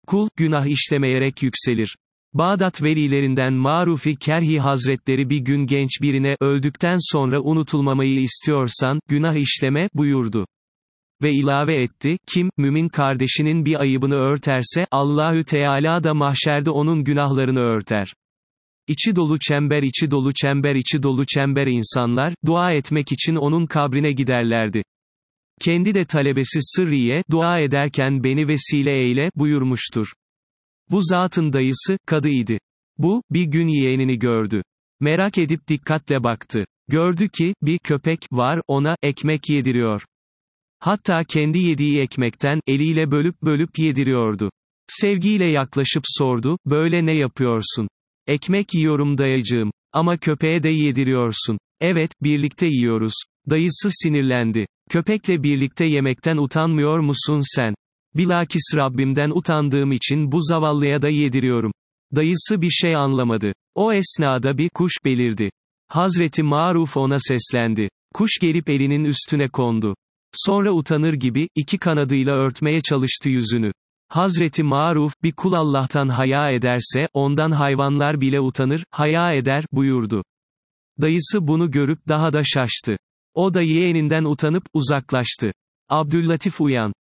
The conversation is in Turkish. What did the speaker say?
Kul, günah işlemeyerek yükselir. Bağdat velilerinden Marufi Kerhi Hazretleri bir gün genç birine, öldükten sonra unutulmamayı istiyorsan, günah işleme, buyurdu. Ve ilave etti, kim, mümin kardeşinin bir ayıbını örterse, Allahü Teala da mahşerde onun günahlarını örter. İçi dolu çember, içi dolu çember, içi dolu çember insanlar, dua etmek için onun kabrine giderlerdi. Kendi de talebesi Sırriye, dua ederken beni vesile eyle, buyurmuştur. Bu zatın dayısı, kadı idi. Bu, bir gün yeğenini gördü. Merak edip dikkatle baktı. Gördü ki, bir köpek var, ona, ekmek yediriyor. Hatta kendi yediği ekmekten, eliyle bölüp bölüp yediriyordu. Sevgiyle yaklaşıp sordu, böyle ne yapıyorsun? Ekmek yiyorum dayıcığım. Ama köpeğe de yediriyorsun. Evet, birlikte yiyoruz. Dayısı sinirlendi. Köpekle birlikte yemekten utanmıyor musun sen? Bilakis Rabbimden utandığım için bu zavallıya da yediriyorum. Dayısı bir şey anlamadı. O esnada bir kuş belirdi. Hazreti Maruf ona seslendi. Kuş gelip elinin üstüne kondu. Sonra utanır gibi, iki kanadıyla örtmeye çalıştı yüzünü. Hazreti Maruf, bir kul Allah'tan haya ederse, ondan hayvanlar bile utanır, haya eder, buyurdu. Dayısı bunu görüp daha da şaştı. O da yeğeninden utanıp, uzaklaştı. Abdüllatif uyan.